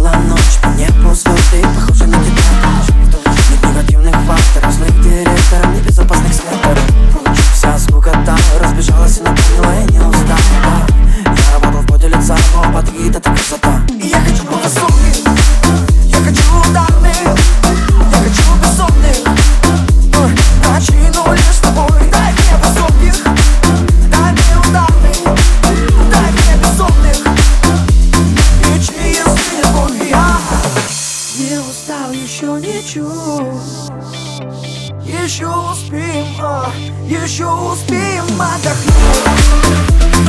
Наступила ночь, по небу звезды, похожи на тебя. Нет негативных факторов, злых директоров, небезопасных секторов. Вся скукота разбежалась и напомнила, я не устал, да. Я работал в поте лица, но подвид — это красота. И я хочу высоких, я хочу ударных, я хочу безумных. Начну лишь с тобой. Дай мне высоких, дай мне ударных, дай мне безумных. И чистый любовь я не устал, еще ничего. Еще успеем отдохнуть.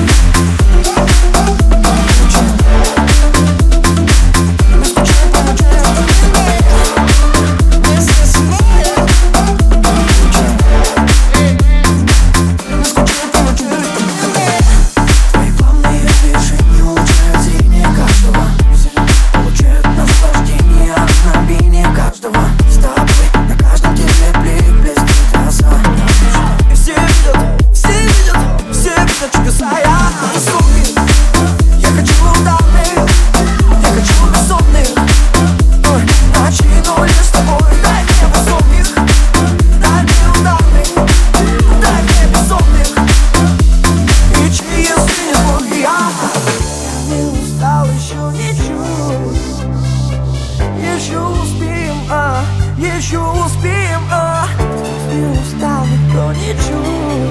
Еще успеем, не устал никто, ничего.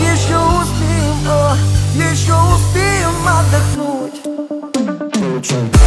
Еще успеем отдохнуть.